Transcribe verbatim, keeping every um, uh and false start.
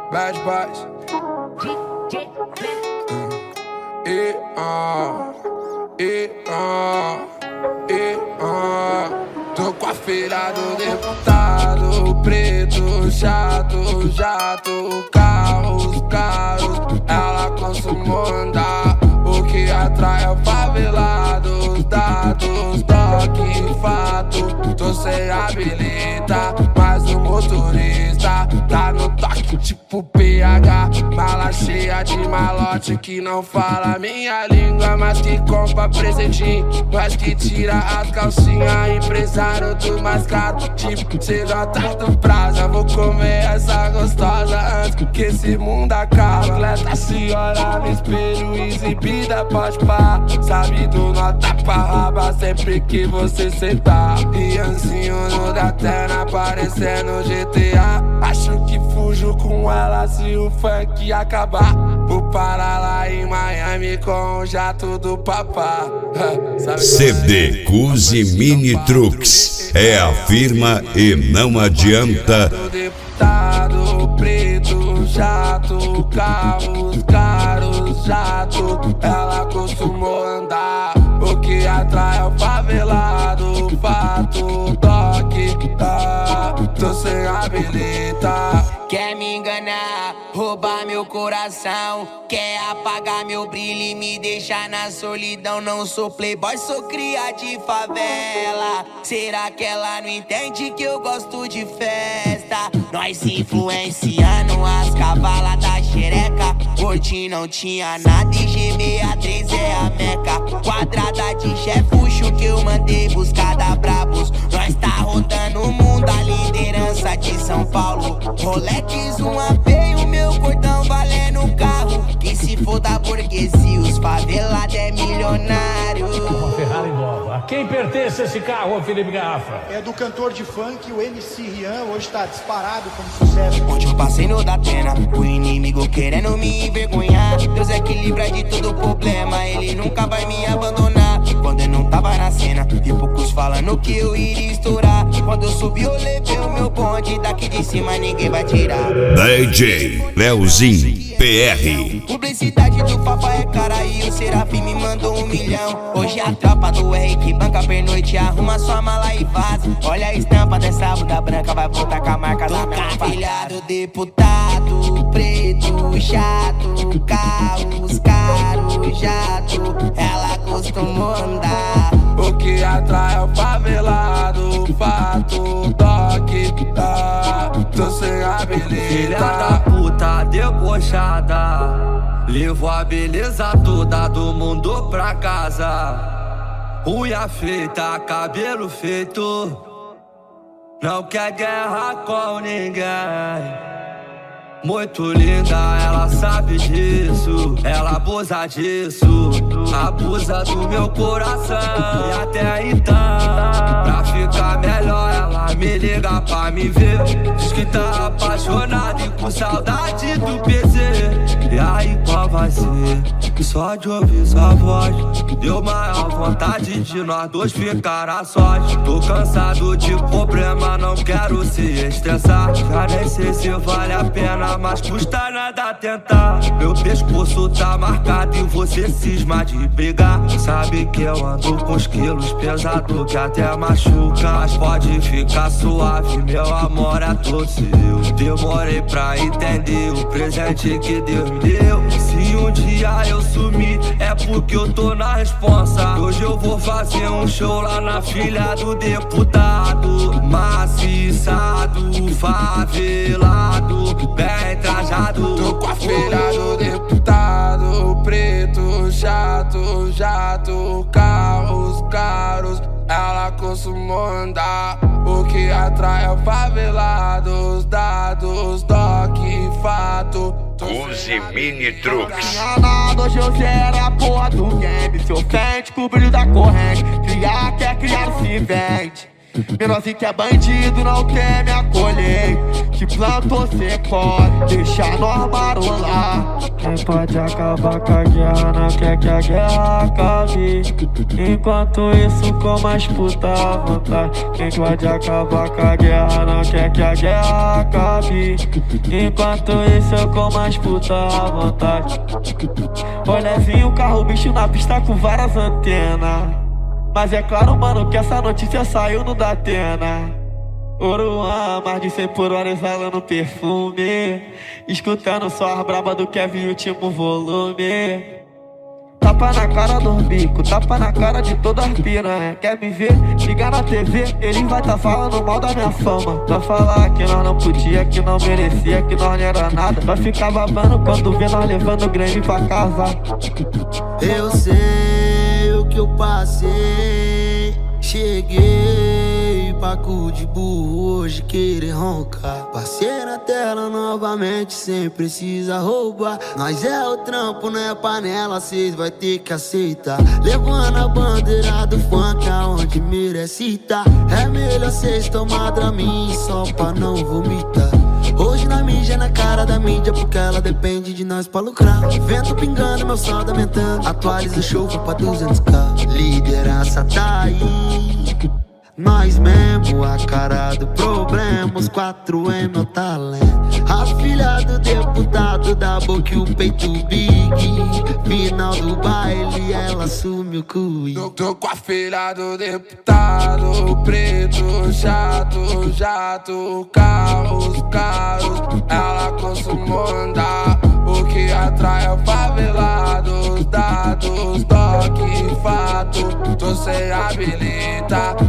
Bad Boys. E ah, e ah, e ah. Tô com a filha do deputado, preto, chato, jato, carros, caros. Ela costuma andar, o que atrai é o favelado. Dados, toque, fato. Tô sem habilita, mas o motorista tá no toque tipo P H. Mala cheia de malote que não fala minha língua, mas que compra presentinho, mas que tira as calcinhas. Empresário do mais caro, tipo C J do Praza. Vou comer essa gostosa antes que esse mundo acabe. Atleta se olha no espelho, exibida pode pá. Sabe do nota pra raba sempre que você sentar. Rianzinho no Datena parecendo G T A. Acho que fujo com ela se o funk acabar. Vou parar lá em Miami com o jato do papá. C D Cuzi Mini Trucks é a firma e não adianta. Deputado, preto, jato, carros, caros, jato. Ela costumou andar, o que atrai é o favelado. Fato, toque, ah, tô sem habilita. Quer me enganar, roubar meu coração, quer apagar meu brilho e me deixar na solidão. Não sou playboy, sou cria de favela. Será que ela não entende que eu gosto de festa? Nós se influenciando as cavalas da xereca. Hoje não tinha nada e G sessenta e três é a meca. Quadrada de chefucho que eu mandei buscar da Brabos. Nós tá rodando o mundo, a liderança de São Paulo. Rolex, um A P e o meu cordão valendo um carro. Que se for da burguesia, os favelados é milionário. Uma Ferrari nova. A quem pertence esse carro, Felipe Garrafa? É do cantor de funk, o M C Rian. Hoje tá disparado como sucesso. Onde eu passei no Datena, o inimigo querendo me envergonhar. Deus é que livra de todo problema, ele nunca vai me abandonar. Quando eu não tava na cena, vi poucos falando que eu iria estourar. Quando eu subi eu levei o meu bonde, daqui de cima ninguém vai tirar. D J Leozinho P R. Publicidade do Fafá é cara e o Serafim me mandou um milhão. Hoje a tropa do R que banca pernoite, arruma sua mala e vaza. Olha a estampa dessa bunda branca, vai voltar com a marca da minha filhado. Deputado, preto, chato, carros, caros, jato. Ela costuma andar, o que atrai é o favelado. Fato, toque, tá, tô sem habilita. Filha da puta debochada, levou a beleza toda do mundo pra casa. Unha feita, cabelo feito, não quer guerra com ninguém. Muito linda, ela sabe disso, ela abusa disso, abusa do meu coração. E até então, pra ficar melhor, ela me liga pra me ver. Diz que tá apaixonada e com saudade do P C. E aí qual vai ser? Que só de ouvir sua voz deu maior vontade de nós dois ficar a sós. Tô cansado de problema, não quero se estressar. Já nem sei se vale a pena, mas custa nada tentar. Meu pescoço tá marcado e você cisma de brigar. Sabe que eu ando com os quilos pesado que até machuca. Mas pode ficar suave, meu amor é todo seu. Demorei pra entender o presente que Deus me deu. Se um dia eu sumir, é porque eu tô na responsa. Hoje eu vou fazer um show lá na filha do deputado. Maciçado, favelado, bem trajado. Tô com a filha do deputado, preto, chato, jato, carros, caros. Ela costumou andar, o que atrai é o favelado. Os dados, toque, fato. Cuzi Mini Trucks. Enganado, hoje eu zero a porra do game. Se ofende com o brilho da corrente. Criar quer criar se vende. Menor que é bandido, não quer me acolher. que planta você pode deixar nós marolar. Quem pode acabar com a guerra não quer que a guerra acabe. Enquanto isso com mais puta à vontade. Quem pode acabar com a guerra não quer que a guerra acabe. Enquanto isso eu com mais puta à vontade. Olha, vinha o carro bicho na pista com várias antenas. Mas é claro, mano, que essa notícia saiu no Datena. Oruan, mais de cem por hora exalando perfume. Escutando só as braba do Kevin, último volume. Tapa na cara do bico, tapa na cara de todas as piranha. Quer me ver? Liga na T V, ele vai tá falando mal da minha fama. Vai falar que nós não podia, que não merecia, que nós não era nada. Vai ficar babando quando vê nós levando o Grêmio pra casa. Eu sei o que eu passei, cheguei paco de burro, hoje querer roncar. Passei na tela novamente, sem precisar roubar. Nós é o trampo, não é panela, cês vai ter que aceitar. Levando a bandeira do funk aonde merece tá. É melhor cês tomar Dramin só pra não vomitar. Hoje na mídia, na cara da mídia, porque ela depende de nós pra lucrar. Vento pingando, meu saldo aumentando. Atualiza o show, vou pra duzentos k. Liderança tá aí, nós mesmo, a cara do problema. Os quatro é meu talento. A filha do deputado da boca e o peito big. Final do baile, ela sumiu com o tô, tô com a filha do deputado, preto, chato, jato, carros, carros. Ela costuma andar, o que atrai é o favelado. Dados, toque, fato, tô sem habilitar.